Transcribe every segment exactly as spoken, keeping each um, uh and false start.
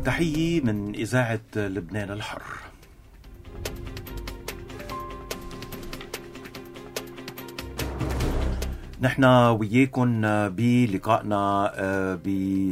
تحية من إذاعة لبنان الحر. نحن وياكم بلقائنا ب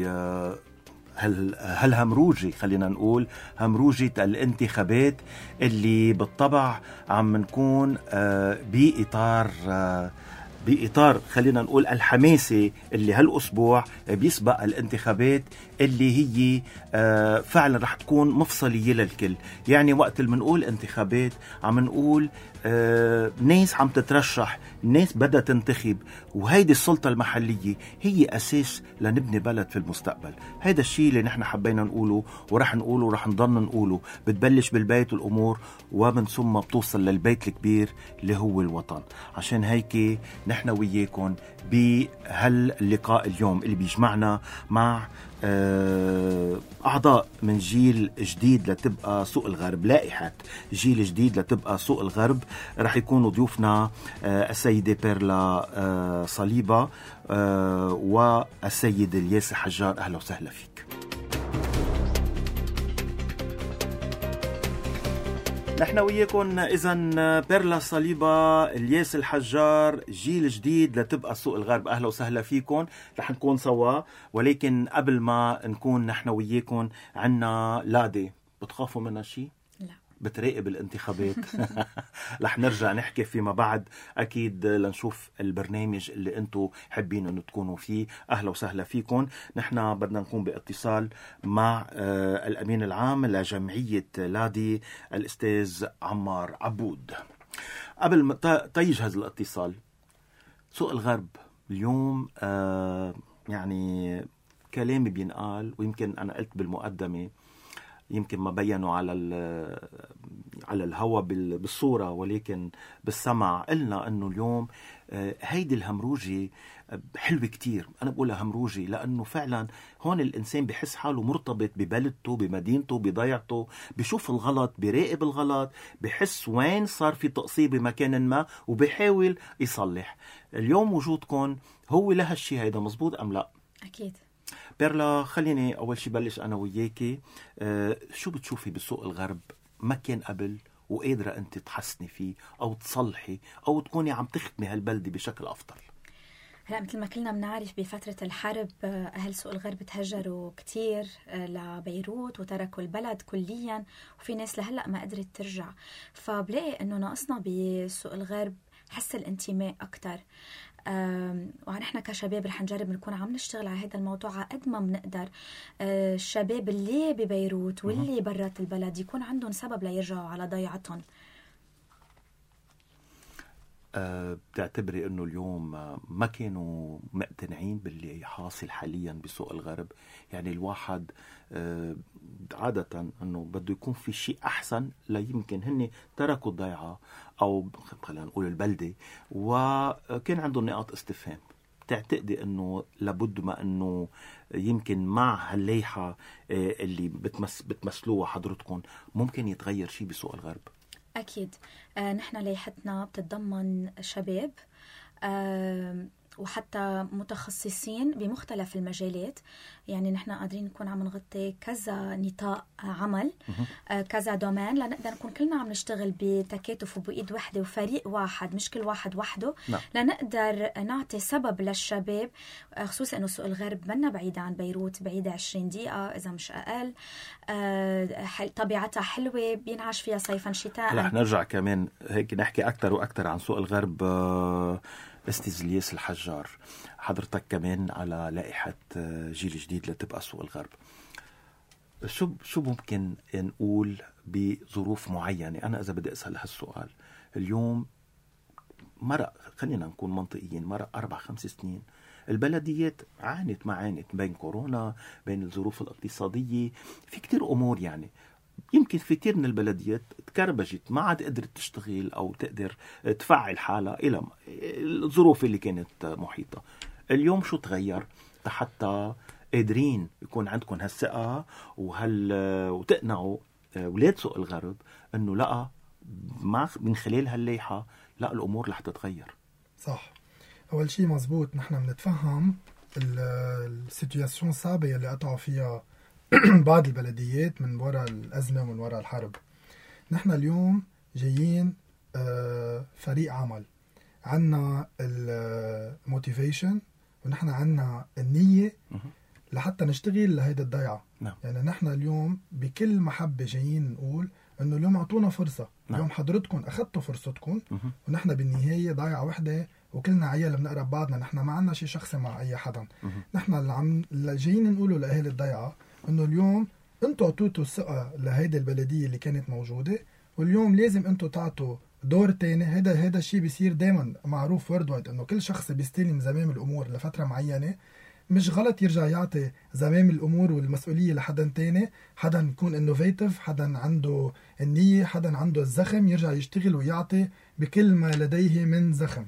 هالهمروجي، خلينا نقول همروجة الانتخابات اللي بالطبع عم نكون بإطار بإطار خلينا نقول الحماسة اللي هالأسبوع بيسبق الانتخابات اللي هي فعلا رح تكون مفصلية للكل. يعني وقت اللي منقول انتخابات عم نقول ناس عم تترشح، ناس بدها تنتخب، وهيدي السلطة المحلية هي أساس لنبني بلد في المستقبل. هيدا الشيء اللي نحن حبينا نقوله ورح نقوله ورح نضل نقوله. بتبلش بالبيت والأمور ومن ثم بتوصل للبيت الكبير اللي هو الوطن. عشان هيك نحن وياكم بهاللقاء اليوم اللي بيجمعنا مع أعضاء من جيل جديد لتبقى سوق الغرب، لائحة جيل جديد لتبقى سوق الغرب. رح يكونوا ضيوفنا السيدة بيرلا صليبة والسيد الياس الحجار. أهلا وسهلا فيك. نحن وياكم إذن بيرلا صليبة، الياس الحجار، جيل جديد لتبقى سوق الغرب. أهلا وسهلا فيكم. رح نكون سوا، ولكن قبل ما نكون نحن وياكم عنا لادي. بتخافوا منها شيء؟ لا. بتراقب الانتخابات. رح نرجع نحكي فيما بعد أكيد لنشوف البرنامج اللي أنتوا حابين أن تكونوا فيه. أهلا وسهلا فيكم. نحن بدنا نكون باتصال مع آه الأمين العام لجمعية لادي الأستاذ عمار عبود. قبل ما تيجهز الاتصال، سوق الغرب اليوم آه يعني كلام بينقال، ويمكن أنا قلت بالمقدمة، يمكن ما بينوا على على الهوا بالصورة ولكن بالسمع، قلنا أنه اليوم هيدي الهمروجي حلوة كتير. أنا بقولها همروجي لأنه فعلا هون الإنسان بحس حاله مرتبط ببلدته، بمدينته، بضيعته، بيشوف الغلط، بيراقب الغلط، بحس وين صار في تقصير بمكان ما وبيحاول يصلح. اليوم وجودكم هو لهالشي هيدا مزبوط أم لا؟ أكيد. بيرلا، خليني أول شي بلش أنا وياكي. أه شو بتشوفي بسوق الغرب ما كان قبل وقادرة أنت تحسني فيه أو تصلحي أو تكوني عم تخدمي هالبلدة بشكل أفضل؟ هلا مثل ما كلنا بنعرف بفترة الحرب أهل سوق الغرب تهجروا كتير لبيروت وتركوا البلد كليا، وفي ناس لهلأ ما قدرت ترجع. فبلاقي أنه ناقصنا بسوق الغرب حس الانتماء أكتر. ونحن كشباب رح نجرب نكون عم نشتغل على هذا الموضوع على قد ما بنقدر. الشباب اللي ببيروت واللي برات البلد يكون عندهم سبب ليرجعوا على ضيعتهم. أه بتعتبري أنه اليوم ما كانوا مقتنعين باللي حاصل حاليا بسوق الغرب؟ يعني الواحد أه عادة أنه بده يكون في شيء أحسن، لا يمكن هن تركوا الضيعة أو خلينا نقول البلدة وكان عندهم نقاط استفهام. تعتقدي أنه لابد ما أنه يمكن مع هالليحة اللي بتمس بتمثلوها حضرتكم ممكن يتغير شيء بسوق الغرب؟ أكيد. آه نحن ليحتنا بتتضمن شباب آه وحتى متخصصين بمختلف المجالات. يعني نحن قادرين نكون عم نغطي كذا نطاق عمل، آه كذا دومين، لنقدر نكون كلنا عم نشتغل بتكاتف وبإيد وحدة وفريق واحد، مش كل واحد وحده. نعم. لنقدر نعطي سبب للشباب، خصوصا أنه سوق الغرب منا بعيدة عن بيروت، بعيدة عشرين دقيقة إذا مش أقل. آه طبيعتها حلوة، بينعاش فيها صيفا شتاء. رح نرجع كمان هيك نحكي أكتر وأكتر عن سوق الغرب. آه أستاذ الياس الحجار، حضرتك كمان على لائحة جيل جديد لتبقى سوق الغرب. شو شو ممكن نقول بظروف معينة؟ أنا إذا بدي أسأل هالسؤال اليوم، مرق خلينا نكون منطقيين، مرق أربع خمس سنين البلديات عانت ما عانت بين كورونا، بين الظروف الاقتصادية، في كتير أمور. يعني يمكن في كتير من البلديات تكربجت، ما عاد قدرت تشتغل أو تقدر تفعل حالها إلى الظروف اللي كانت محيطة. اليوم شو تغير حتى قادرين يكون عندكم هالثقة وهال وتقنعوا ولاد سوق الغرب أنه لا، ما من خلال هالليحة لا الأمور رح تتغير؟ صح. أول شيء مزبوط، نحن بنتفهم السيتوياسيون صعبة اللي قطعوا فيها بعض البلديات من وراء الأزمة ومن وراء الحرب. نحن اليوم جايين فريق عمل، عنا الموتيفيشن ونحن عنا النية لحتى نشتغل لهيدا الضيعة. نعم. يعني نحن اليوم بكل محبة جايين نقول انه اليوم اعطونا فرصة. نعم. اليوم حضرتكم اخذتوا فرصتكم ونحن بالنهاية ضيعة وحدة وكلنا عيال بنقرب بعضنا، نحن ما عنا شي شخصي مع اي حدا. نحن اللي عم اللي جايين نقوله لاهالي الضيعة انه اليوم انتوا اعطيتوا الثقة لهيدا البلدية اللي كانت موجودة، واليوم لازم انتوا تعطوا دور تاني. هذا هذا الشيء بيصير دائما معروف وورد وايد، انه كل شخص بيستلم زمام الامور لفتره معينه، مش غلط يرجع يعطي زمام الامور والمسؤوليه لحدا تاني، حدا يكون انوفيتيف، حدا عنده النيه، حدا عنده الزخم يرجع يشتغل ويعطي بكل ما لديه من زخم.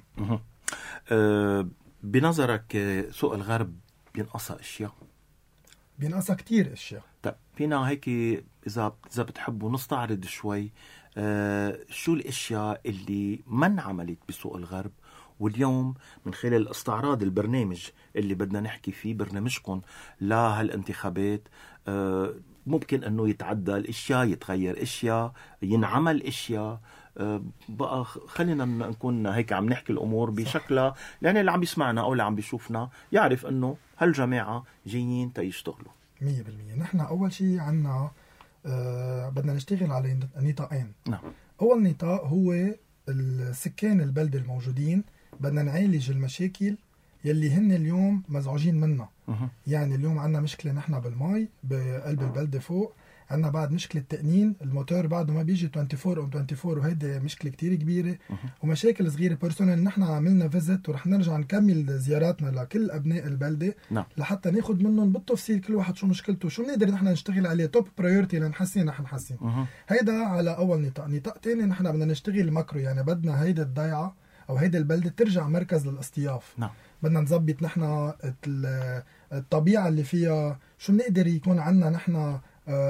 أه بنظرك سوق الغرب بينقصها اشياء؟ بينقصها كتير اشياء. طيب فينا هيك اذا اذا بتحبوا نستعرض شوي أه شو الاشياء اللي ما انعملت بسوق الغرب، واليوم من خلال استعراض البرنامج اللي بدنا نحكي فيه، برنامجكم لهالانتخابات، أه ممكن انه يتعدل اشياء، يتغير اشياء، ينعمل اشياء. أه بقى خلينا نكون هيك عم نحكي الامور بشكلها، لان اللي عم يسمعنا او اللي عم بيشوفنا يعرف انه هالجماعه جايين تيشتغلوا. مية بالمية. نحن اول شيء عنا أه بدنا نشتغل على نطاقين. نعم. اول نطاق هو السكان البلد الموجودين، بدنا نعالج المشاكل يلي هن اليوم مزعوجين منها. أه. يعني اليوم عنا مشكلة نحن بالماء بقلب البلدة فوق، عنا بعد مشكلة تقنين، الموتور بعده ما بيجي أربعة وعشرين أو أربعة وعشرين، وهيدي مشكلة كتير كبيرة. أه. ومشاكل صغيرة بيرسونال. نحن عملنا فيزت ورح نرجع نكمل زياراتنا لكل أبناء البلدة. نعم. لحتى ناخد منهم بالتفصيل كل واحد شو مشكلته، شو بنقدر نحن نشتغل عليه، توب برايورتي لنحسن نحن نحسن. أه. هيدا على أول نطاق. نطاق تاني نحن بدنا نشتغل ماكرو، يعني بدنا هيدا الضيعة أو هيدا البلدة ترجع مركز للاصطياف. نعم. بدنا نظبط نحن الطبيعة اللي فيها، شو بنقدر يكون عنا نحن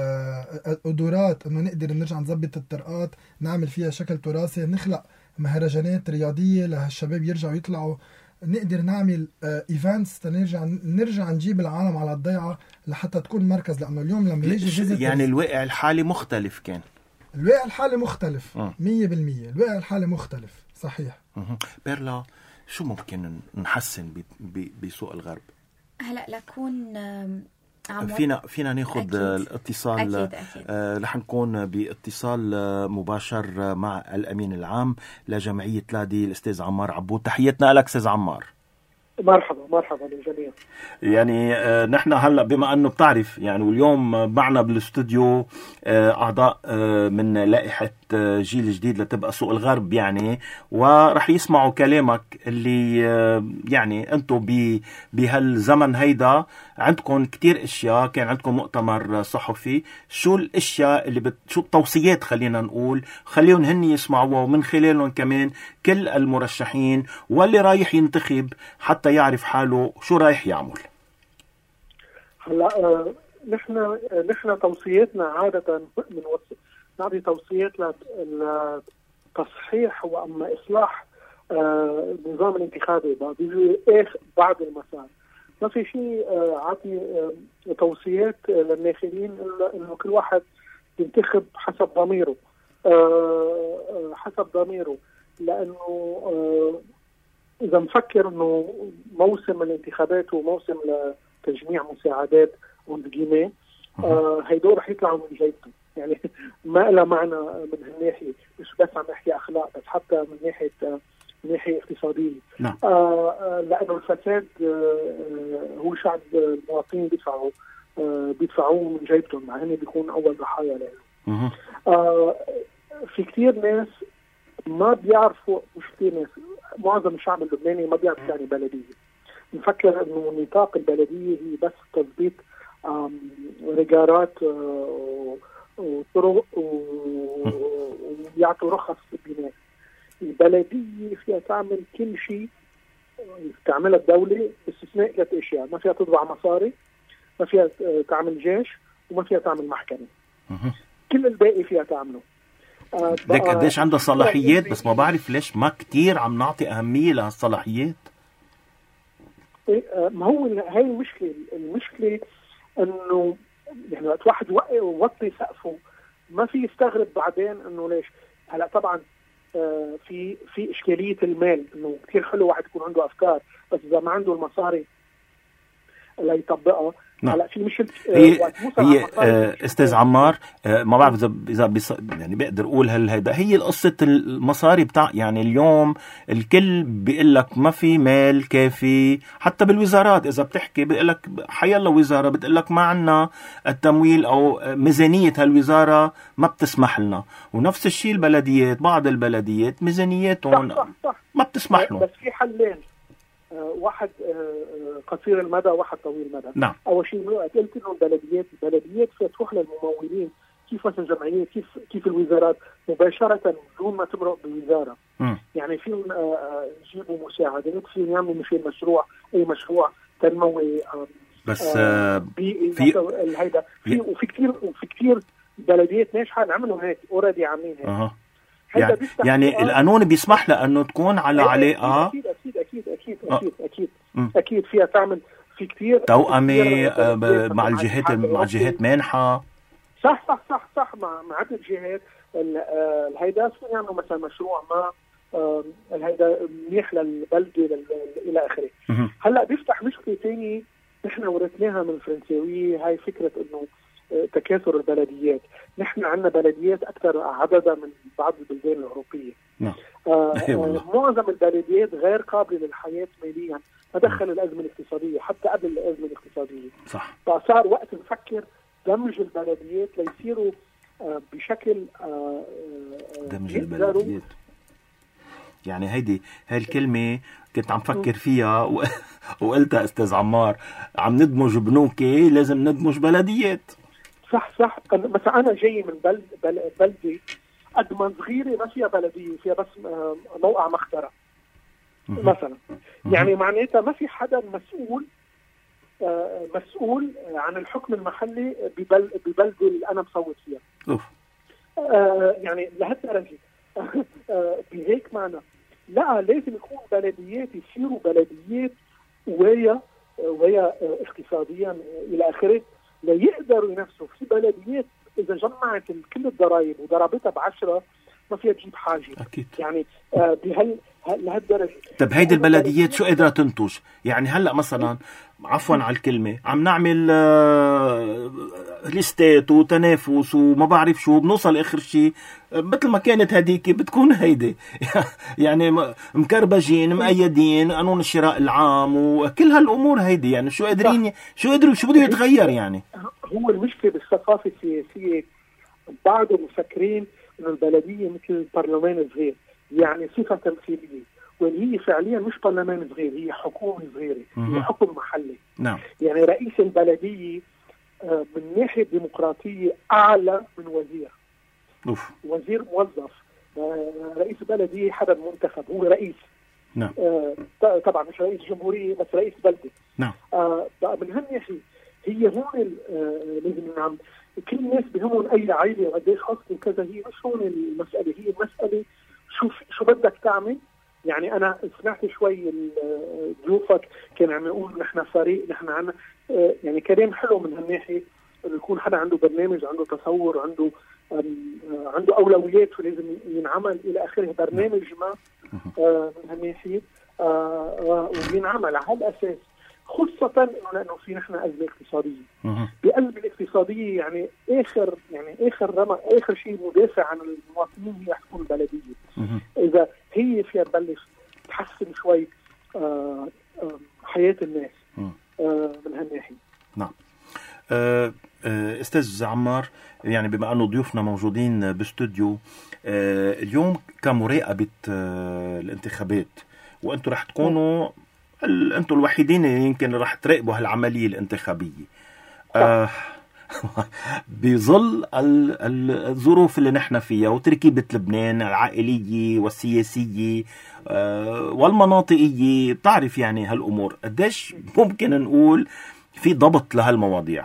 قدرات انه نقدر نرجع نظبط الطرقات، نعمل فيها شكل تراثي، نخلق مهرجانات رياضية لهالشباب يرجعوا يطلعوا، نقدر نعمل ايفنتس تنرجع نرجع نجيب العالم على الضيعة لحتى تكون مركز. لانه اليوم لما يجي يعني الواقع الحالي مختلف، كان الواقع الحالي مختلف مية بالمية. الواقع الحالي مختلف صحيح. أه. بيرلا، شو ممكن نحسن بسوق الغرب؟ هلا لكون فينا فينا ناخذ الاتصال. أكيد أكيد. آه رح نكون باتصال مباشر مع الامين العام لجمعيه لادي الاستاذ عمار عبود. تحياتنا لك استاذ عمار. مرحبا مرحبا للجميع. يعني آه نحن هلا بما انه بتعرف يعني واليوم معنا بالاستوديو آه اعضاء آه من لائحه آه جيل جديد لتبقى سوق الغرب، يعني ورح يسمعوا كلامك اللي آه يعني انتم بهالزمن هيدا عندكم كتير اشياء، كان عندكم مؤتمر صحفي، شو الاشياء اللي بت... شو التوصيات خلينا نقول خليهم هن يسمعوها، ومن خلالهم كمان كل المرشحين واللي رايح ينتخب حتى يعرف حاله شو رايح يعمل. هلا آه نحن آه نحن توصياتنا عاده من نعطي توصيات لتصحيح واما اصلاح آه النظام الانتخابي بيجي اخر بعد المسار. ما في شيء آه عطي آه توصيات للناخبين الا انه كل واحد ينتخب حسب ضميره، آه حسب ضميره، لانه آه إذا مفكر إنه موسم الانتخابات وموسم لتجميع مساعدات وندقيمة آه هيدول رح يطلعوا من جيبته، يعني ما لها معنى من هالناحية، مش بس عم نحكي أخلاق بس حتى من ناحية آه من ناحية اقتصادية. نعم. آه لأنه الفساد آه هو شعب المواطنين بيدفعوا آه بيدفعوه من جيبتهم، مع هن بيكون أول ضحايا له. آه في كتير ناس ما بيعرفوا، مش كتير ناس، معظم الشعب اللبناني ما بيعرف يعني بلدية. نفكر انه نطاق البلدية هي بس تضبيط رجارات وطرق ويعطوا رخص بالبناء. البلدية فيها تعمل كل شيء تعملها الدولة باستثناء ثلاث اشياء: ما فيها تطبع مصاري، ما فيها تعمل جيش، وما فيها تعمل محكمة. كل الباقي فيها تعمله. ليك قديش عندها صلاحيات، بس ما بعرف ليش ما كتير عم نعطي أهمية لهالصلاحيات. ما هو هاي المشكلة. المشكلة أنه يعني وقت واحد وطي سقفه ما في يستغرب بعدين انه ليش. هلا طبعا آه في في اشكاليه المال، انه كثير حلو واحد يكون عنده افكار بس اذا ما عنده المصاري ليطبقها. هلا في مشكله هي هي آه استاذ عمار، آه ما بعرف اذا اذا بيص... يعني بقدر اقول هل هيدا هي قصه المصاري بتاع، يعني اليوم الكل بيقول لك ما في مال كافي، حتى بالوزارات اذا بتحكي بيقول لك حيالله وزاره بتقول لك ما عندنا التمويل او ميزانيه هالوزاره ما بتسمح لنا، ونفس الشيء البلديات، بعض البلديات ميزانياتهم ما بتسمح لهم. بس في حلين، آه واحد آه قصير المدى وواحد طويل المدى. نعم. اول شيء قلت انه البلديات البلديات فيها تروح للممولين كيف مثلا جمعيات كيف كيف الوزارات مباشره بدون ما تمرق بالوزاره. م. يعني فيهم آه يجيبوا مساعدات، فيهم يعملوا مشي مشروع اي مشروع تنموي آه بس آه في هيدا في ي... وفي كثير وفي كثير بلديات ناجحه عملوا هيك اوريدي عاملين هيك. أه. يعني, يعني القانون بيسمح لها انه تكون على علاقه اكيد اكيد اكيد اكيد اكيد اكيد, أكيد, أكيد فيها تعمل في كثير توأمة مع الجهات مع جهات مانحه. صح صح صح صح مع مع عدة جهات. الهيدا فينا يعملوا مثلا مشروع ما الهيدا منيح للبلده الى اخره. هلا بيفتح مشكله ثانيه نحن ورثناها من الفرنساويه، هاي فكره انه تكاثر البلديات. نحن عندنا بلديات أكثر عددا من بعض البلدان الأوروبية. نعم. آه آه معظم البلديات غير قابلة للحياة ماليا، فدخل الأزمة الاقتصادية حتى قبل الأزمة الاقتصادية. صح. فصار وقت نفكر دمج البلديات ليصيروا آه بشكل آه دمج البلديات. يعني هيدي هاي الكلمة كنت عم فكر فيها و... وقلتها أستاذ عمار، عم ندمج بنوكي لازم ندمج بلديات. صح صح. مثلا أنا جاي من بلد بل... بلدي قد ما صغيرة ما فيها بلدية، فيها بس موقع مخترع مثلا. يعني معناتها ما في حدا مسؤول مسؤول عن الحكم المحلي ببل... ببلده اللي أنا مصوت فيها. أوف. آه يعني لهالدرجة. بهيك معنى لا لازم يكون بلديات يصيروا بلديات قوية قوية اقتصاديا إلى آخره ليقدروا ينافسوا. في بلديات إذا جمعت كل الضرائب وضربتها بعشرة ما فيها تجيب حاجة. أكيد. يعني آه بهال لهالدرجة. طب هيدي البلديات شو قدرت تنتج؟ يعني هلأ مثلا عفوا على الكلمة عم نعمل آه ليستات وتنافس وما بعرف شو، بنوصل آخر شيء مثل ما كانت هديك بتكون هيدي يعني مكربجين مقيدين قانون الشراء العام وكل هالأمور هيدي. يعني شو قادرين شو قدروا شو بده يتغير؟ يعني هو المشكلة بالثقافة السياسية بعضهم مفكرين إنه البلدية مثل البرلمان الصغير، يعني صفة تمثيلية، واللي هي فعليا مش برلمان صغير، هي حكومة صغيرة، هي حكم محلي. نعم. يعني رئيس البلدية من ناحية ديمقراطية أعلى من وزير. أوف. وزير موظف، رئيس البلدية حدا منتخب هو رئيس. نعم. آه طبعا مش رئيس جمهورية بس رئيس بلدة. نعم. آه من هالناحية هي هون آه لازم نعم كل الناس بهمهم أي عائلة وقديش خاصة وكذا، هي مش هون المسألة، هي المسألة شو شو بدك تعمل. يعني أنا سمعت شوي ضيوفك كان عم يقول نحن فريق، نحن عنا آه يعني كلام حلو من هالناحية إنه يكون حدا عنده برنامج، عنده تصور، عنده عنده أولويات ولازم ينعمل إلى آخره، برنامج ما آه من هالناحية آه وينعمل على هالأساس، خاصة لأنه في نحن أزمة اقتصادية. بأزمة الاقتصادية يعني آخر يعني آخر رمى آخر شيء مدافع عن المواطنين هي تكون البلدية. إذا هي فيها تبلش تحسن شوي آه آه حياة الناس آه من هالناحية. نعم. أه أستاذ عمار، يعني بما أنه ضيوفنا موجودين باستوديو أه اليوم كمراقبة أه الانتخابات، وأنتم رح تكونوا أنتم الوحيدين يمكن رح تراقبوا هالعملية الانتخابية أه بظل الظروف اللي نحن فيها وتركيبة لبنان العائلية والسياسية أه والمناطقية، بتعرف يعني هالأمور قديش ممكن نقول في ضبط لهالمواضيع؟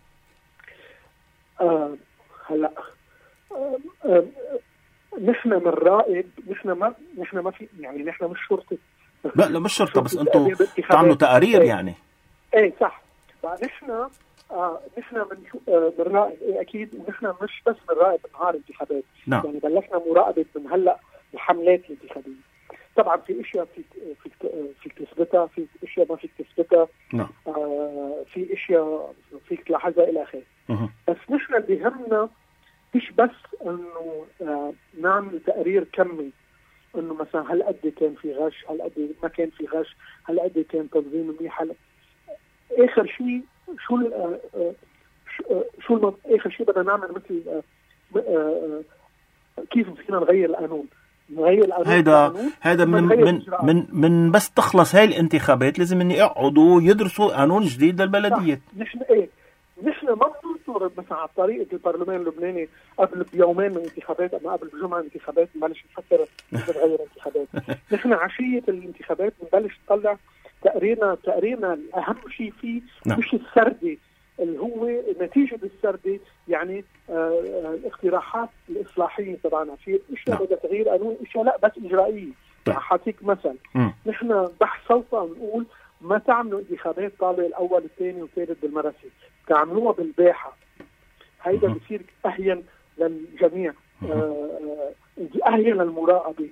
آه هلا آه آه نحن من رائد، نحن ما نحن ما في يعني نحن مش شرطة. لا لا مش شرطة، بس انتم تعملوا تقارير. ايه يعني ايه صح. فنحن آه نحن من آه بنراقب إيه أكيد، ونحن مش بس بنراقب نهار الانتخابات. نعم. يعني بلشنا مراقبة من هلا الحملات الانتخابية. طبعا في اشياء فيك فيك فيك تثبتها، في اشياء ما فيك تثبتها. نعم. آه في اشياء فيك تلاحظها الى اخره. بس نحن اللي بيهمنا مش بس انه آه نعمل تقرير كمي انه مثلا هل قد كان في غش، هل قد ما كان في غش، هل قد كان تنظيم منيح. اخر شيء شو آه آه شو الم... اخر شيء بدنا نعمل مثل آه آه كيف فينا نغير القانون. هيدا هيدا من من من من بس تخلص هاي الانتخابات لازم اني يقعدوا يدرسوا قانون جديد للبلديات. نحن ايه نحن ما بننطر مثلا على طريقه البرلمان اللبناني قبل بيومين من الانتخابات، اما قبل بجمعه الانتخابات نبلش نفكر كيف نغير الانتخابات. نحن عشيه الانتخابات بنبلش نطلع تقريرنا تقريرنا الاهم شيء فيه نعم. مش السردي اللي هو نتيجه السردي، يعني آه الاقتراحات الاصلاحيه تبعنا في اشياء بدها تغيير قانون، اشياء لا بس اجرائيه. حاعطيك مثل، نحن بحث سلطه نقول ما تعملوا انتخابات طالع الاول الثاني والثالث بالمرسي، تعملوها بالباحه. هيدا بصير اهين للجميع، آه اهين للمراقبه،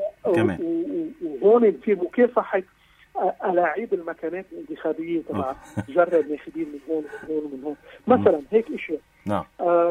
وهون بصير مكافحه ألاعيب المكانات الانتخابية تبع جرد ناخبين من هون ومن هون ومن هون. مثلا هيك اشياء. نعم.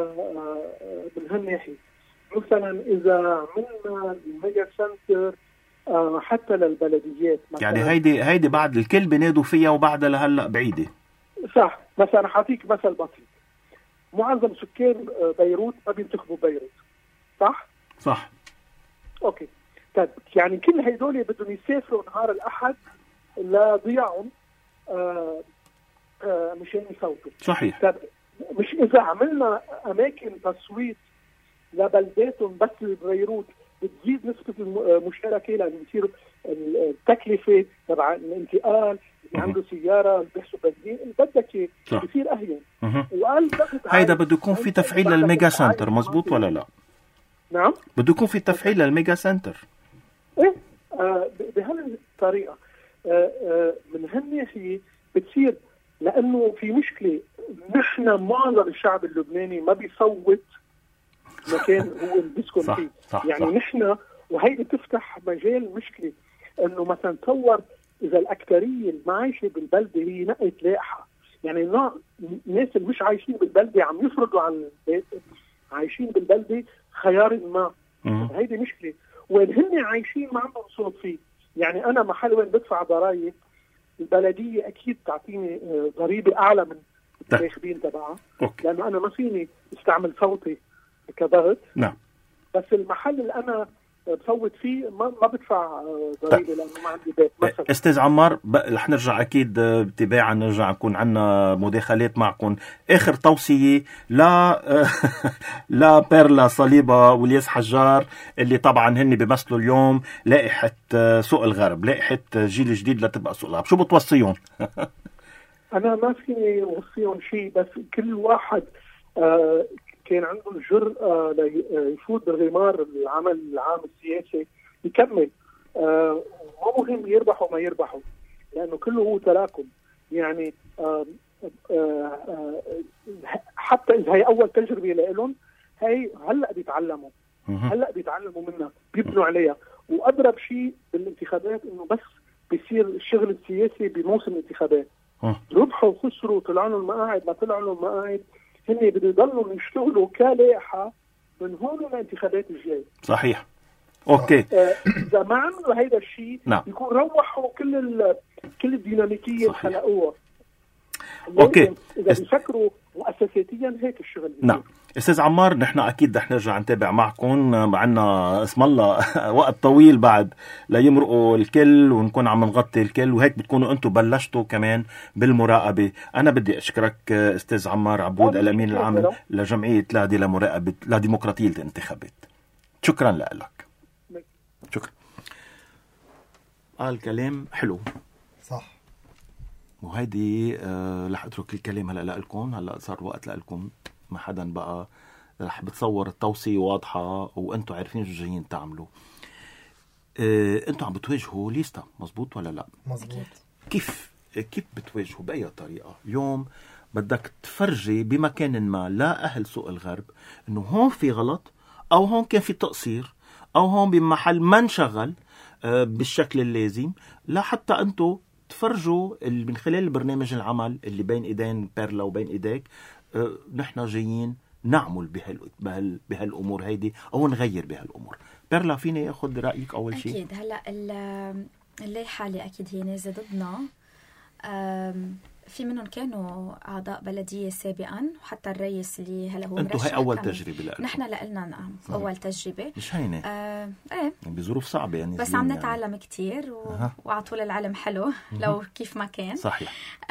من هالناحية مثلا إذا عملنا الميجا سنتر آه حتى للبلديات، يعني هيدي هيدي بعد الكل بينادوا فيها وبعدها لهلا بعيدة. صح. مثلا حاعطيك مثل بسيط، معظم سكان بيروت ما بينتخبوا بيروت، صح؟ صح. اوكي. طيب يعني كل هيدول بدهم يسافروا نهار الأحد لضياعهم آه آه مشان يصوتوا. صحيح. طب مش إذا عملنا أماكن تصويت لبلداتهم بس ببيروت بتزيد نسبة المشاركة، لأن بتصير التكلفة تبع الانتقال اللي عنده سيارة اللي بيحسب بنزين اللي بدك بصير أهين. وقال هيدا بده يكون في تفعيل للميجا سنتر، مزبوط ولا لا؟ نعم. بده يكون في تفعيل للميجا سنتر. إيه آه بهالطريقة. آه آه من هالناحية بتصير، لأنه في مشكلة، نحن معظم الشعب اللبناني ما بيصوت مكان هو بيسكن فيه. صح يعني صح. نحن وهيدي تفتح مجال مشكلة، انه مثلا تصور اذا الاكثرية المعايشة بالبلدة هي نقت لائحة، يعني الناس اللي مش عايشين بالبلدة عم يفرضوا على عايشين بالبلدة خيار ما. هيدي مشكلة، وين هن عايشين ما عندهم صوت فيه. يعني انا محل وين بدفع ضرائب، البلدية اكيد تعطيني ضريبة اعلى من الناخبين تبعها، لانه انا ما فيني استعمل صوتي كضغط. نعم. بس المحل اللي انا بصوت فيه ما ما بدفع ضريبه لانه ما عندي بيت مثلا. استاذ عمار، رح نرجع اكيد تباعا، نرجع نكون عنا مداخلات معكم. اخر توصيه لا لا بيرلا صليبه والياس حجار اللي طبعا هن بيمثلوا اليوم لائحه سوق الغرب، لائحه جيل جديد لتبقى سوق الغرب، شو بتوصيهم؟ انا ما فيني اوصيهم شيء، بس كل واحد آه كان عنده الجرأة ليفوت بالغمار العمل العام السياسي يكمل. آه مو مهم يربحوا ما يربحوا، لأنه كله هو تراكم. يعني آه آه آه حتى إذا هي أول تجربة لهم، هي هلأ بيتعلموا هلأ بيتعلموا منها، بيبنوا عليها. وأضرب شيء بالانتخابات إنه بس بيصير الشغل السياسي بموسم الانتخابات. ربحوا خسروا، طلعوا لهم المقاعد ما طلعوا لهم المقاعد، هن بده يضلوا يشتغلوا كلائحة من هون للانتخابات الجاي. صحيح. اوكي. اذا ما عملوا هيدا الشيء نعم. يكون روحوا كل ال... كل الديناميكيه اللي خلقوها. اوكي. اذا بيفكروا مؤسساتيا هيك الشغل. نعم. استاذ عمار، نحن اكيد رح نرجع نتابع معكم، معنا اسم الله وقت طويل بعد ليمرقوا الكل ونكون عم نغطي الكل، وهيك بتكونوا انتم بلشتوا كمان بالمراقبه. انا بدي اشكرك استاذ عمار عبود، الامين العام لجمعيه لادي لمراقبه لديمقراطيه الانتخابات. شكرا لك. شكرا. قال كلام حلو. صح. وهيدي أه رح اترك الكلام هلا لكم، هلا صار وقت لكم، ما حدا بقى رح بتصور التوصية واضحة وانتم عارفين شو جايين تعملوا. اه انتم عم بتواجهوا ليستا، مزبوط ولا لا؟ مزبوط. كيف كيف بتواجهه بأي طريقة؟ اليوم بدك تفرجي بمكان ما لا أهل سوق الغرب إنه هون في غلط، أو هون كان في تقصير، أو هون بمحل ما نشغل بالشكل اللازم، لا حتى أنتو تفرجوا من خلال البرنامج العمل اللي بين إيدين بيرلا وبين إيديك نحن جايين نعمل بهال بهال بهالأمور هيدي أو نغير بهالأمور. بيرلا فيني ياخد رأيك أول شيء؟ أكيد. هلأ اللائحة اللي أكيد هي نازلة ضدنا، في منهم كانوا أعضاء بلدية سابقا، وحتى الرئيس اللي هلا هو أنتوا هاي أول تجربة لألكم؟ نحن لنا نعم أول تجربة، مش هينة آه ايه يعني بظروف صعبة يعني، بس عم نتعلم يعني كتير و... أه. وعطول العلم حلو لو كيف ما كان. صحيح.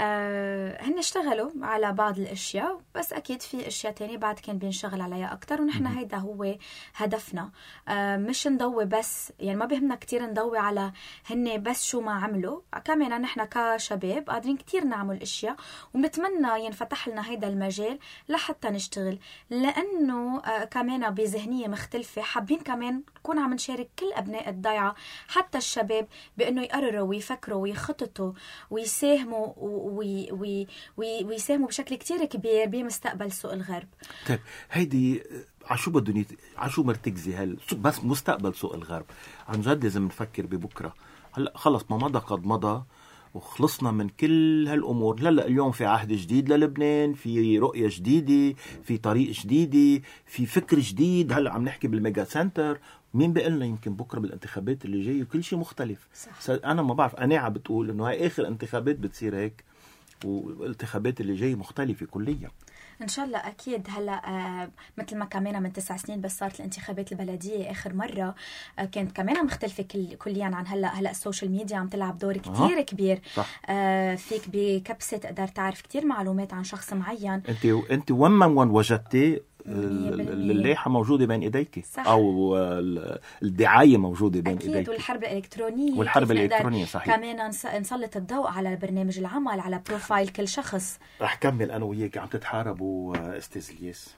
آه هن اشتغلوا على بعض الأشياء، بس أكيد في أشياء تانية بعد كان بينشغل عليها أكتر، ونحن هيدا هو هدفنا. آه مش نضوي بس، يعني ما بهمنا كتير نضوي على هن بس شو ما عملوا، كمان نحن كشباب قادرين كتير نعمل أشياء، ونتمنى ينفتح لنا هيدا المجال لحتى نشتغل، لأنه آه كمان بذهنية مختلفة حابين كمان نكون عم نشارك كل أبناء الضيعة، حتى الشباب، بأنه يقرروا ويفكروا ويخططوا ويساهموا وي وي وي ويساهموا بشكل كتير كبير بمستقبل سوق الغرب. طيب هيدي عشو بدهم عشو مرتكزي هل بس مستقبل سوق الغرب؟ عن جد لازم نفكر ببكرة. هلا خلص ما مضى قد مضى وخلصنا من كل هالأمور. لا لا اليوم في عهد جديد للبنان، في رؤية جديدة، في طريق جديدة، في فكر جديد. هلا عم نحكي بالميجا سنتر، مين بيقلنا يمكن بكرة بالانتخابات اللي جاي وكل شيء مختلف. صح. أنا ما بعرف، أنا عم بتقول إنه هاي آخر انتخابات بتصير هيك، والانتخابات اللي جاي مختلفة كليا إن شاء الله. أكيد. هلأ آه مثل ما كمان من تسع سنين بس صارت الانتخابات البلدية آخر مرة، آه كانت كمان مختلفة كل كليا عن هلأ. هلأ السوشيال ميديا عم تلعب دور كتير آه. كبير. آه فيك بكبسة تقدر تعرف كتير معلومات عن شخص معين. أنت أنت وين من وين وجدتي اللائحة موجودة بين إيديك، أو الدعاية موجودة بين أكيد. إيديك. والحرب الإلكترونية والحرب الإلكترونية صحيح. كمان نسلط الضوء على برنامج العمل، على بروفايل كل شخص. رح كمل أنا وياك. عم تتحاربوا أستاذ الياس؟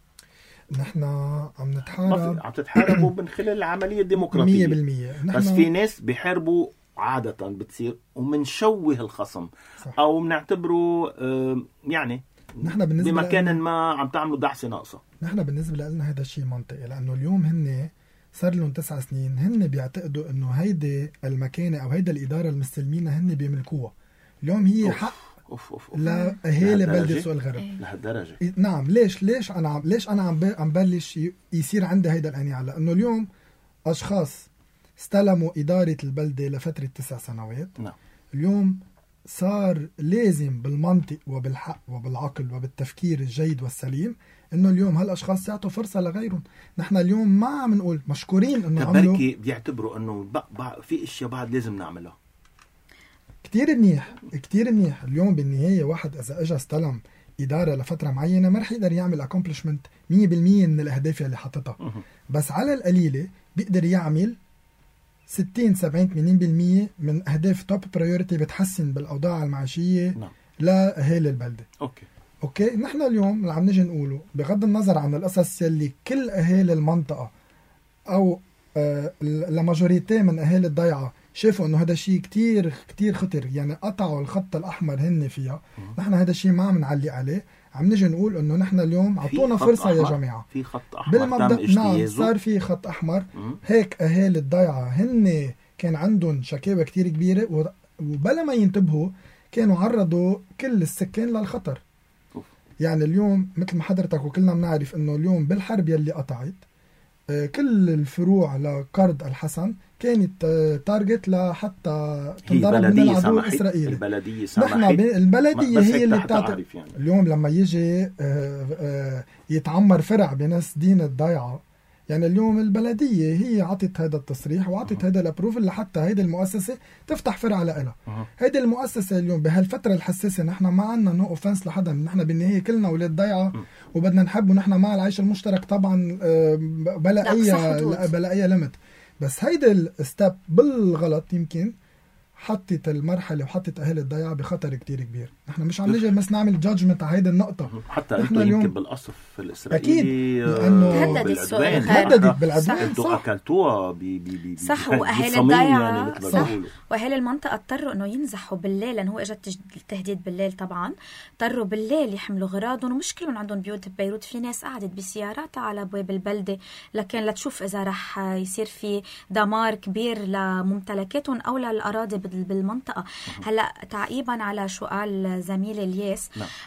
نحن عم نتحارب، عم تتحاربوا من خلال العملية الديمقراطية مية بالمية. بس في ناس بيحاربوا عادة بتصير ومنشوه الخصم صح. أو منعتبره يعني نحن بالنسبة بمكان لألنا ما عم تعملوا دعسة ناقصة. نحن بالنسبة لنا هذا الشيء منطقي، لأنه اليوم هن صار لهم تسع سنين هن بيعتقدوا أنه هيدي المكانة أو هيدا الإدارة المستلمينها هن بيملكوها. اليوم هي أوف. حق أوف أوف أوف. لأهالي بلدة سوق الغرب لهالدرجة. نعم. ليش ليش أنا عم ليش أنا عم عم بلش يصير عندي هيدا القناعة؟ لأنه اليوم أشخاص استلموا إدارة البلدة لفترة تسع سنوات. نعم. اليوم صار لازم بالمنطق وبالحق وبالعقل وبالتفكير الجيد والسليم انه اليوم هالاشخاص يعطوا فرصه لغيرهم. نحن اليوم ما عم نقول مشكورين انه عملوا، بركي بيعتبروا انه في اشياء بعد لازم نعملها. كتير منيح كتير منيح. اليوم بالنهايه واحد اذا اجى استلم اداره لفتره معينه ما رح يقدر يعمل اكومبلشمنت مية بالمية من الاهداف اللي حاططها، بس على القليله بيقدر يعمل ستين سبعين ثمانين بالمية من أهداف توب برايورتي بتحسن بالأوضاع المعيشية نعم. لأهالي البلدة. أوكي. أوكي. نحن اليوم اللي عم نجي نقوله بغض النظر عن القصص اللي كل أهالي المنطقة أو آه لماجوريتي من أهالي الضيعة شافوا إنه هذا شيء كتير كتير خطر، يعني قطعوا الخط الأحمر هن فيها. نحن هذا الشيء ما عم نعلق عليه، عم نجي نقول إنه نحن اليوم عطونا فرصة يا جماعة. في خط أحمر بالمبدأ نعم صار في خط أحمر. م- هيك أهالي الضيعة هن كان عندهم شكاوى كتير كبيرة، وبلا ما ينتبهوا كانوا عرضوا كل السكان للخطر. أوف. يعني اليوم مثل ما حضرتك وكلنا بنعرف إنه اليوم بالحرب يلي قطعت كل الفروع لقرض الحسن كانت تارجت لحتى تنضرب من العدو الإسرائيلي. البلدية سمحت. نحن البلدية هي اللي بتعترف يعني. اليوم لما يجي يتعمر فرع بناس دين الضيعة، يعني اليوم البلدية هي عطت هذا التصريح وعطت هذا الابروفل لحتى هيدي المؤسسة تفتح فرع لها. هيدي المؤسسة اليوم بهالفترة الحساسة نحن ما عنا نو اوفنس لحدا، نحن بالنهاية كلنا ولاد ضيعة وبدنا نحب ونحن مع العيش المشترك طبعا بلا اي بلا اي ليميت، بس هيدا الستاب بالغلط يمكن حطت المرحله وحطت اهل الضيعه بخطر كتير كبير. نحن مش عم نجي بس نعمل جادجمنت على هيدي النقطه. حتى انتم يمكن بالقصف الاسرائيلي اكيد لانه تهددت السوق تهددت بالعدوان. انتم اكلتوها ب ب صح. واهل الضيعه يعني صح واهل المنطقه اضطروا انه ينزحوا بالليل، لانه هو اجى التهديد بالليل طبعا. اضطروا بالليل يحملوا غراضهم، ومشكلة من عندهم بيوت ببيروت. في ناس قعدت بسياراتها على ابواب البلده لكن لتشوف اذا رح يصير في دمار كبير لممتلكاتهم او للاراضي بالمنطقه. هلا تعقيبا على سؤال زميلي الياس،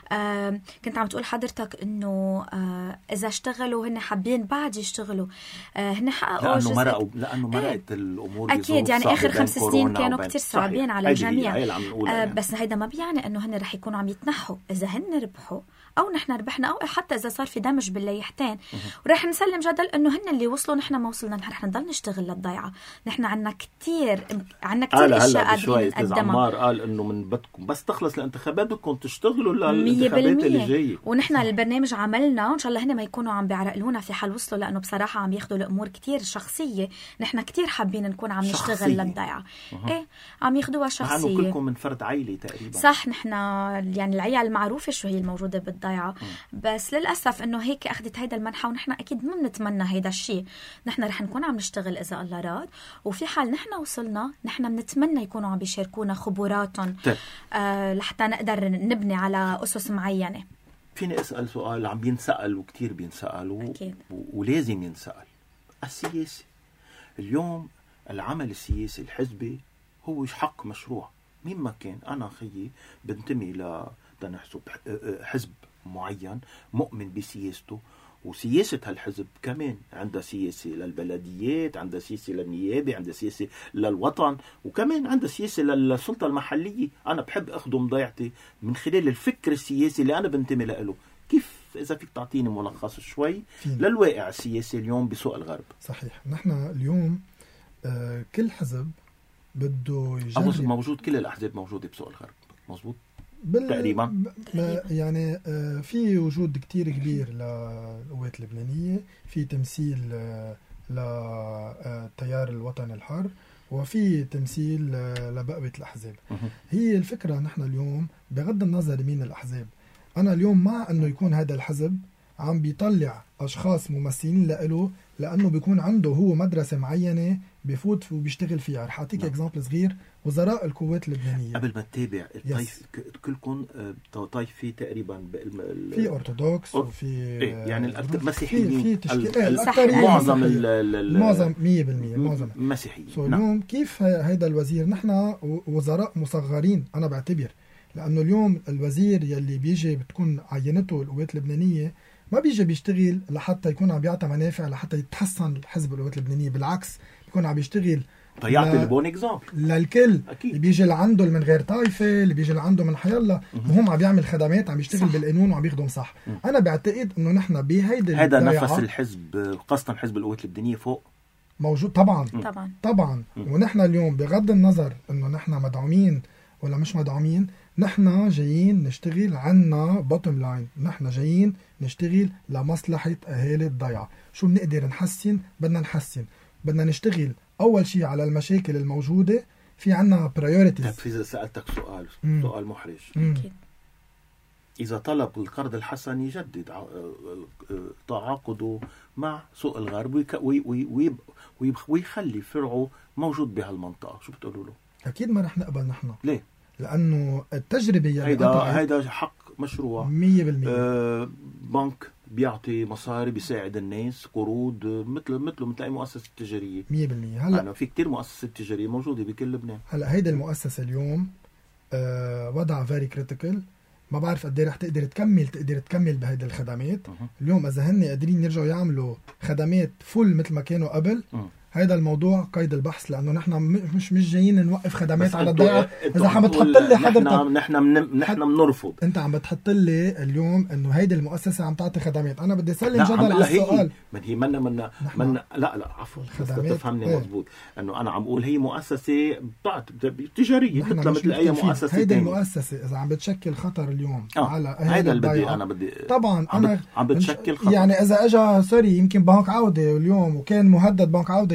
آه كنت عم تقول حضرتك انه آه اذا اشتغلوا هن حابين بعد يشتغلوا، آه هن حققوا لانه مرقوا لانه مرقت ايه؟ الامور اكيد يعني اخر خمس سنين كانوا كتير صعبين على الجميع. آه يعني. بس هيدا ما بيعني انه هن رح يكونوا عم يتنحوا. اذا هن ربحوا او نحن ربحنا، او حتى اذا صار في دمج بالليحتين، ورح نسلم جدل انه هن اللي وصلوا نحن ما وصلنا، نحن رح نضل نشتغل للضيعه. نحن عنا كتير عنا كتير اشياء قادرين نقدمها. عمار قال انه من بدكم بس تخلص الانتخابات بدكم تشتغلوا للانتخابات اللي جايه. ونحن البرنامج عملنا وان شاء الله هن ما يكونوا عم بيعرقلونا في حال وصلوا، لانه بصراحه عم ياخذوا الامور كتير شخصيه. نحن كتير حابين نكون عم نشتغل للضيعه. ايه عم ياخذوها شخصيه. عنو كلكم من فرد عائلي تقريبا. صح. نحن يعني العيال المعروفه شو هي الموجوده بالضيعه، بس للاسف انه هيك اخذت هيدا المنحى، ونحن اكيد ما بنتمنى هيدا الشيء. نحن رح نكون عم نشتغل اذا الله راد، وفي حال نحن وصلنا نحن بنتمنى يكونوا عم بيشاركونا خبراتهم آه لحتى نقدر نبني على اسس معينه. فيني اسال سؤال عم بينسال وكتير بينسال و... ولازم ينسال. السياسي اليوم، العمل السياسي الحزبي هو حق مشروع. مين ما كان، انا خيي بنتمي ل نحسب حزب معين مؤمن بسياسته، وسياسة هالحزب كمان عندها سياسة للبلديات، عندها سياسة للنيابة، عندها سياسة للوطن، وكمان عندها سياسة للسلطة المحلية. أنا بحب أخدم ضيعتي من خلال الفكر السياسي اللي أنا بنتمي له. كيف إذا فيك تعطيني ملخص شوي للواقع السياسي اليوم بسوق الغرب؟ صحيح. نحن اليوم آه كل حزب بده يجرب. موجود كل الأحزاب موجودة بسوق الغرب، مظبوط بال... تقريبا. ب... يعني آه في وجود كتير كبير للقوات اللبنانية، في تمثيل آه للتيار الوطني الحر، وفي تمثيل آه لبقية الأحزاب. هي الفكرة نحن اليوم بغض النظر مين الأحزاب، أنا اليوم مع أنه يكون هذا الحزب عم بيطلع أشخاص ممثلين لإله، لأنه بيكون عنده هو مدرسة معينة بيفوت وبيشتغل فيها. رح أعطيك إكزامبل صغير. وزراء القوات اللبنانية قبل ما تتابع الطيف كلكم طائفي تقريبا في أرثوذكس وفي إيه يعني المسيحيين في تشكيل معظم معظم مية بالمية معظم مسيحيين. so اليوم كيف هيدا الوزير، نحن وزراء مصغرين أنا بعتبر، لأنه اليوم الوزير يلي بيجي بتكون عينته القوات اللبنانية ما بيجي بيشتغل لحتى يكون عم بيعطي منافع لحتى يتحسن حزب القوات اللبنانية، بالعكس بيكون عم بيشتغل طيعت البون اكزامبل للكل. اللي بيجي لعنده من غير طائفة، اللي بيجي لعنده من حيالله، وهم عم بيعمل خدمات، عم بيشتغل بالقانون وعم بيخدم صح. مم. انا بعتقد انه نحن بهيدي هذا نفس الحزب خاصة حزب القوات اللبنانية فوق موجود طبعا. مم. طبعا طبعا. مم. ونحن اليوم بغض النظر انه نحن مدعومين ولا مش مدعومين، نحن جايين نشتغل، عنا بوتم لاين، نحن جايين نشتغل لمصلحة اهالي الضيعة. شو بنقدر نحسن؟ بدنا نحسن، بدنا نشتغل أول شيء على المشاكل الموجودة. في عنا priorities. طيب إذا سألتك سؤال مم. سؤال محرج، مم. إذا طلب القرض الحسن يجدد تعاقده مع سوق الغرب ويخلي فرعه موجود بهالمنطقة، شو بتقولوا له؟ أكيد ما رح نقبل نحن. ليه؟ لأنه التجربة يلي هيدا هيدا حق مشروع مية بالمية. آه بنك بيعطي مصاري بيساعد الناس، قروض مثل مثله مثل أي مؤسسة تجارية مية بالمية. هلا أنا في كتير مؤسسات تجارية موجودة بكل لبنان. هلا هيدا المؤسسة اليوم آه وضع very critical. ما بعرف قد ايه رح تقدر تكمل تقدر تكمل بهيدي الخدمات. أه. اليوم إذا هن قادرين يرجعوا يعملوا خدمات فل مثل ما كانوا قبل، أه. هيدا الموضوع قيد البحث، لانه نحن مش مش جايين نوقف خدمات على الضيعه. اذا عم بتحط لي حضرتك نحن من نحن بنرفض، انت عم بتحط لي اليوم انه هيدي المؤسسه عم تعطي خدمات. انا بدي اسلم جدل على السؤال. من هي منا منا منا لا لا عفوا تفهمني ايه؟ مزبوط انه انا عم اقول هي مؤسسه بتاعت تجاريه مثل مثل اي مؤسسه ثانيه. هيدي المؤسسه اذا عم بتشكل خطر اليوم آه. على هيدا اللي بدي انا بدي طبعا عم انا عم بتشكل خطر. يعني اذا اجى سوري يمكن بنك عوده اليوم وكان مهدد بنك عوده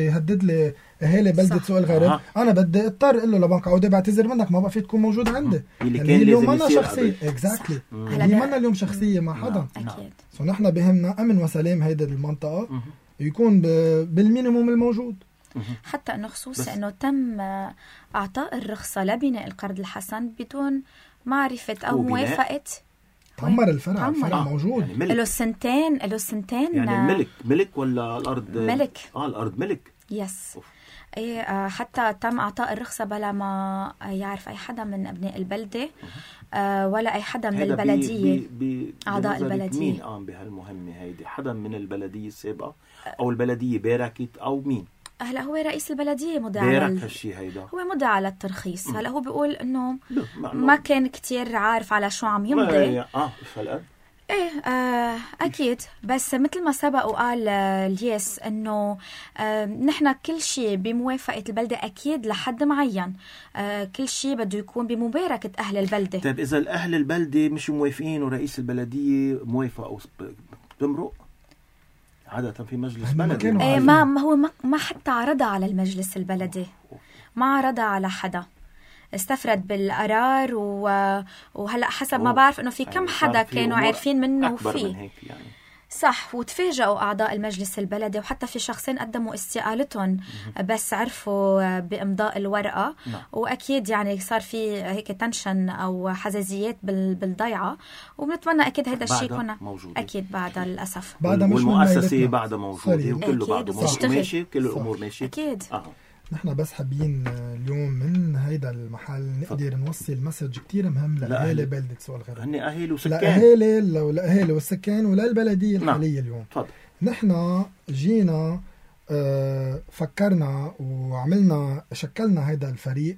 يهدد لي اهالي بلده سوق الغرب، آه. انا بدي اضطر اقول له لبنك عودي بعتذر منك، ما بقى في تكون موجود عندي. اللي يعني اليوم منا شخصيه اكزاكتلي هي منا اليوم شخصيه مع حدا. اكيد سو نحن بهمنا امن وسلام هيدا المنطقه يكون بالمينيموم الموجود. حتى انه خصوصي انه تم اعطاء الرخصه لبناء القرض الحسن بدون معرفه او موافقه. تعمر الفرع، الفرع آه. موجود يعني له سنتين له سنتين يعني الملك ملك ولا الارض ملك؟ اه الارض ملك. يس أوف. ايه حتى تم اعطاء الرخصه بلا ما يعرف اي حدا من ابناء البلده آه ولا اي حدا من البلديه. بي اعضاء البلديه مين قام بهالمهمه هيدي؟ حدا من البلديه السابقه او البلديه باركت او مين؟ هلا هو رئيس البلديه مدعى بارك هالشيء هيدا، هو مدعى على الترخيص. هلا هو بيقول انه ما كان كتير عارف على شو عم يمضي. اه هلا ايه آه اكيد، بس مثل ما سبق وقال الياس انه آه نحن كل شيء بموافقه البلده اكيد لحد معين، آه كل شيء بده يكون بمباركه اهل البلده. طيب اذا اهل البلده مش موافقين ورئيس البلديه موافق او بتمرق عادة في مجلس بلدي؟ ايه ما ما هو ما, ما حتى عرضها على المجلس البلدي، ما عرضها على حدا، استفرد بالقرار و... وهلا حسب ما بعرف انه في كم حدا كانوا عارفين منه وفيه من يعني. صح، وتفاجئوا اعضاء المجلس البلدي، وحتى في شخصين قدموا استقالتهم بس عرفوا بامضاء الورقه. نعم. واكيد يعني صار في هيك تنشن او حزازيات بال... بالضيعه، وبنتمنى اكيد هذا الشيء يكون اكيد بعد للاسف والمؤسسه بعدها موجوده وكله بعده ماشي، كل الامور ماشيه اكيد. آه. نحن بس حابين اليوم من هيدا المحل نقدر نوصل مسج كتير مهم لأهالي بلدة سوق الغرب، هن أهالي وسكان، لأهالي لأهالي والسكان وللبلدية الحالية. نعم. اليوم فضل. نحن جينا آه فكرنا وعملنا شكلنا هيدا الفريق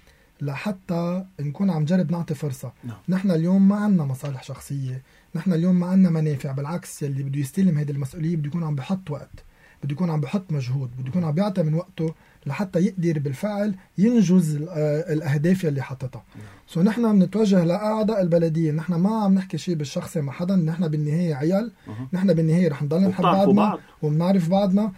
لحتى نكون عم جرب نعطي فرصة. نعم. نحن اليوم ما عنا مصالح شخصية، نحن اليوم ما عنا منافع، بالعكس يلي بده يستلم هيدا المسؤولية بده يكون عم بحط وقت، بده يكون عم بحط مجهود، بده يكون عم بيعطي من وقته لحتى يقدر بالفعل ينجز الأهداف اللي حطتها. سو نحن بنتوجه لأعضاء البلدية، نحن ما عم نحكي شيء بالشخصي مع حدا، نحن بالنهاية عيال، نحن بالنهاية رح نضل نحب بعضنا وبنعرف بعضنا،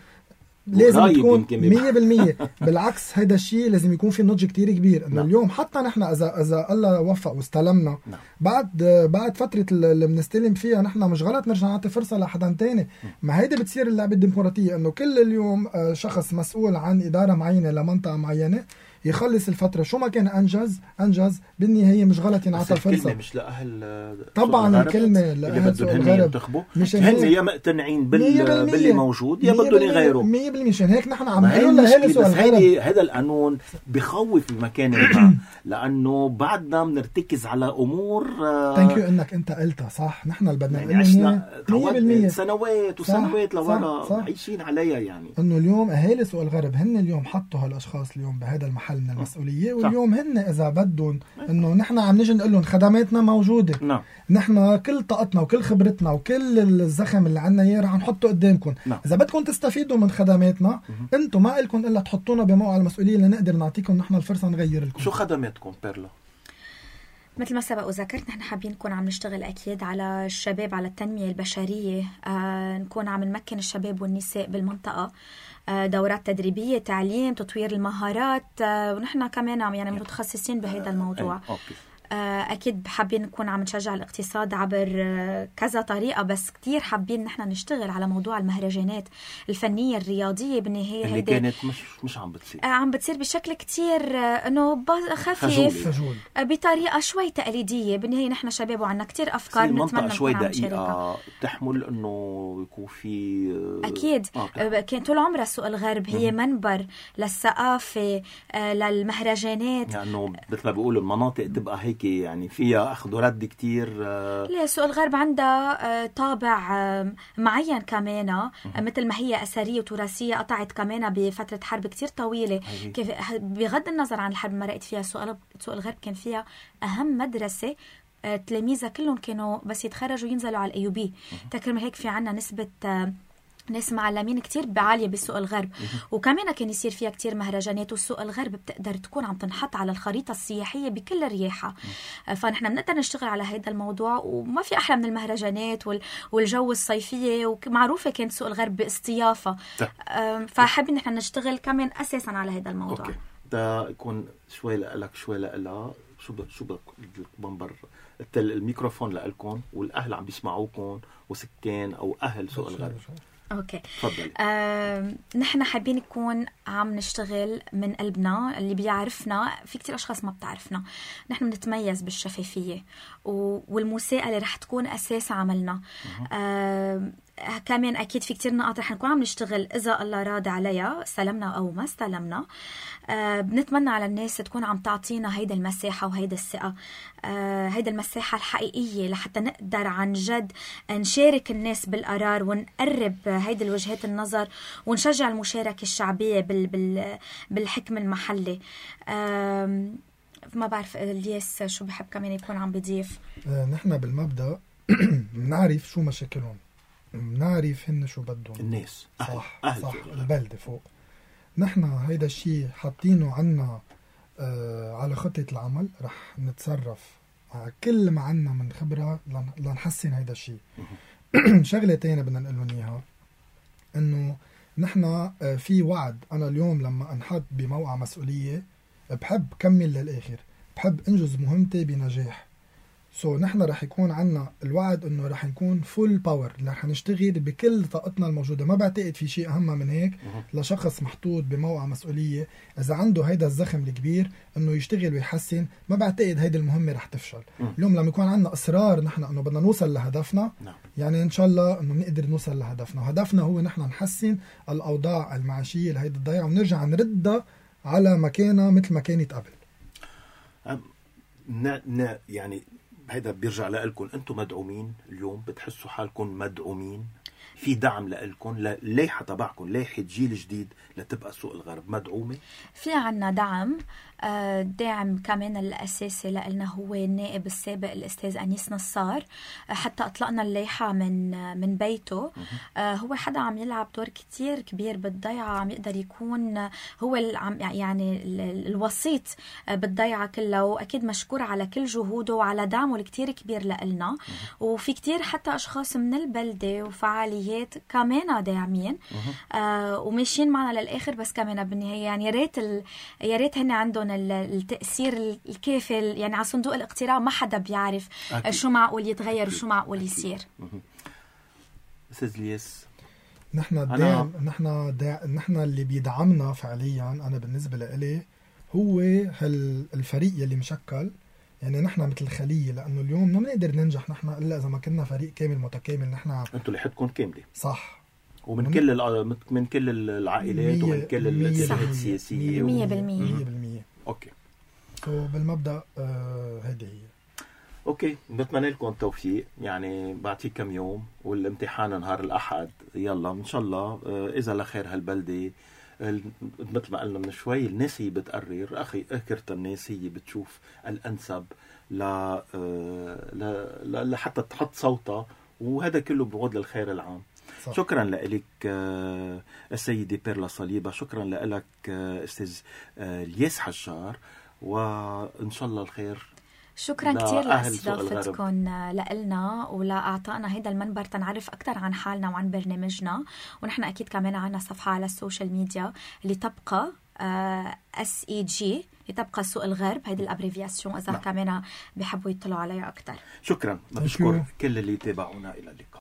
لازم تكون مية بالمية. بالعكس هيدا الشيء لازم يكون في نضج كتير كبير، انه اليوم حتى نحن اذا اذا الله وفق واستلمنا بعد بعد فتره اللي بنستلم فيها، نحن مش غلط نرجع نعطي فرصه لحدا تاني. ما هيدا بتصير اللعبه الديمقراطيه، انه كل اليوم شخص مسؤول عن اداره معينه لمنطقه معينه يخلص الفترة شو ما كان أنجز أنجز بالنهاية مش غلط ينعطى الفرصة. الكلمة مش لأهل طبعا الكلمة لأهل سوق الغرب، مش هن يا مقتنعين بال... باللي موجود يا بدهم يغيروا مية بالمية. مشان هيك نحن عم نقول لأهل سوق الغرب هذا القانون بخوف بمكان ما، لأنه بعدنا بنرتكز على أمور ثانك يو إنك أنت قلتها صح. نحن اللي بدنا يعني عشنا مية بالمية سنوات وسنوات لورا عايشين عليها، يعني إنه اليوم أهل سوق الغرب هن اليوم حطوا هالأشخاص اليوم بهذا المحل من المسؤولية، واليوم هن إذا بدهم إنه نحن عم نيجي نقول لهم خدماتنا موجودة. نعم. نحن كل طاقتنا وكل خبرتنا وكل الزخم اللي عنا إياه رح نحطه قدامكم. نعم. إذا بدكم تستفيدوا من خدماتنا أنتم ما إلكم إلا تحطونا بموقع المسؤولية لنقدر نعطيكم نحن الفرصة نغير لكم. شو خدماتكم بيرلا؟ مثل ما سبق وذكرت نحن حابين نكون عم نشتغل أكيد على الشباب، على التنمية البشرية، آه نكون عم نمكن الشباب والنساء بالمنطقة، آه دورات تدريبية، تعليم، تطوير المهارات، آه ونحن كمان يعني متخصصين بهذا الموضوع. أوكي. أكيد حابين نكون عم نشجع الاقتصاد عبر كذا طريقة، بس كتير حابين نحن نشتغل على موضوع المهرجانات الفنية الرياضية بالنهاية اللي كانت مش مش عم بتصير عم بتصير بشكل كتير إنه خفيف خجول. بطريقة شوي تقليدية. بالنهاية نحن شباب وعنا كتير أفكار نتمنى نكون عم نشاركها، تحمل إنه يكون في أكيد. آه. كان طول عمرها سوق الغرب هي منبر للثقافة، للمهرجانات، يعني إنه مثل ما بيقولوا المناطق تبقى هيك يعني فيها أخذ ورد كتير. ليه سوق الغرب عندها طابع معين كمان، مثل ما هي أثرية وتراثية قطعت كمان بفترة حرب كتير طويلة. كيف بغض النظر عن الحرب ما رأيت فيها سوق الغرب كان فيها أهم مدرسة، تلاميذها كلهم كانوا بس يتخرجوا ينزلوا على الأيوبي. تكرم هيك في عنا نسبة ناس معلمين كتير بعالية بسوق الغرب، وكمان كان يصير فيها كتير مهرجانات، وسوق الغرب بتقدر تكون عم تنحط على الخريطة السياحية بكل رياحة. فنحن بنقدر نشتغل على هذا الموضوع، وما في أحلى من المهرجانات والجو الصيفية، ومعروفة كانت سوق الغرب باستيافة. فحابين ان نحن نشتغل كمان أساسا على هذا الموضوع. أوكي. ده يكون شوي لك شوي لها. شو بدك شو بدك بنبر الميكروفون لكم، والأهل عم بيسمعوكم وسكان أو أهل سوق الغرب. اوكي تفضلي. آه، نحن حابين نكون عم نشتغل من قلبنا. اللي بيعرفنا، في كتير اشخاص ما بتعرفنا، نحن بنتميز بالشفافيه والمساءله اللي رح تكون اساس عملنا. آه، كمان اكيد في كتير نقاط رح نكون عم نشتغل اذا الله راضي عليها، استلمنا او ما استلمنا. آه، بنتمنى على الناس تكون عم تعطينا هيدا المساحه وهيدا الثقه، آه، هيدا المساحه الحقيقيه لحتى نقدر عن جد نشارك الناس بالقرار، ونقرب هيدي الوجهات النظر، ونشجع المشاركه الشعبيه بال بال بالحكم المحلي. آه، ما بعرف الياس شو بحب كمان يكون عم بيضيف. آه، نحن بالمبدا بنعرف شو مشاكلهم، بنعرف هن شو بدهم الناس. أهل. صح أهل صح فعلا. البلده فوق. نحن هيدا الشيء حاطينه عنا آه على خطة العمل، رح نتصرف على كل ما عنا من خبرة لنحسن هيدا الشيء. شغلة تانية بدنا نقول لهم اياها، انه نحن آه في وعد. انا اليوم لما انحط بموقع مسؤولية بحب كمل للآخر، بحب انجز مهمتي بنجاح. سو so, نحن رح يكون عنا الوعد انه رح نكون فول باور، رح نشتغل بكل طاقتنا الموجوده. ما بعتقد في شيء اهم من هيك لشخص محطوط بموقع مسؤوليه، اذا عنده هيدا الزخم الكبير انه يشتغل ويحسن. ما بعتقد هيدي المهمه رح تفشل. اليوم لما يكون عنا اصرار نحن انه بدنا نوصل لهدفنا، يعني ان شاء الله انه بنقدر نوصل لهدفنا. هدفنا هو نحن نحسن الاوضاع المعيشيه لهيدي الضيعه، ونرجع نردها على مكانها مثل ما كانت قبل. ن... ن... يعني هيدا بيرجع لكم، انتم مدعومين اليوم؟ بتحسوا حالكم مدعومين؟ في دعم لكم لليحة تبعكم، ليحة جيل جديد لتبقى سوق الغرب مدعومة؟ في عنا دعم. داعم كمان الأساسي لنا هو النائب السابق الأستاذ أنيس نصار. حتى أطلقنا الليحة من من بيته. هو حدا عم يلعب دور كتير كبير بالضيعة، عم يقدر يكون هو يعني الوسيط بالضيعة كلها، وأكيد مشكور على كل جهوده وعلى دعمه الكتير كبير لنا. وفي كتير حتى أشخاص من البلدة وفعاليات كمان داعمين وماشيين معنا للآخر. بس كمان بالنهاية يعني يا ريت يا ريت هن عندهم التأثير الكافي. يعني على صندوق الاقتراع ما حدا بيعرف أكيد شو معقول يتغير وشو معقول يصير. أستاذ الياس، نحن داعم نحن داع... نحن اللي بيدعمنا فعليا، أنا بالنسبة لإلي هو هالفريق يلي مشكل. يعني نحن مثل خلية، لأنه اليوم ما بنقدر ننجح نحن إلا إذا ما كنا فريق كامل متكامل. نحن أنتوا لحدكم كاملة صح، ومن من... كل من كل العائلات ومن كل الاتجاهات السياسية مية بالمية مية بالمية. أوكي. سو بالمبدأ آه هيدي هي. اوكي، بتمنى لكم التوفيق. يعني بعطي كم يوم والامتحان نهار الأحد، يلا ان شاء الله اذا لخير هالبلدة. مثل ما قلنا من شوي، الناس هي بتقرر. اخي اخرة الناس هي بتشوف الانسب ل لحتى تحط صوتها، وهذا كله بيعود للخير العام. صح. شكرا لك السيدة بيرلا صليبة، شكرا لك استاذ الياس حجار، وان شاء الله الخير. شكرا كتير لاستضافتكم لنا ولاعطائنا هيدا المنبر تنعرف اكثر عن حالنا وعن برنامجنا. ونحن اكيد كمان عنا صفحه على السوشيال ميديا اللي تبقى اس اي جي، اللي تبقى سوق الغرب. هيدي الابريفياسيون اذا نعم. كمان بيحبوا يطلعوا عليها اكثر. شكرا، بشكر كل اللي تابعونا. الى اللقاء.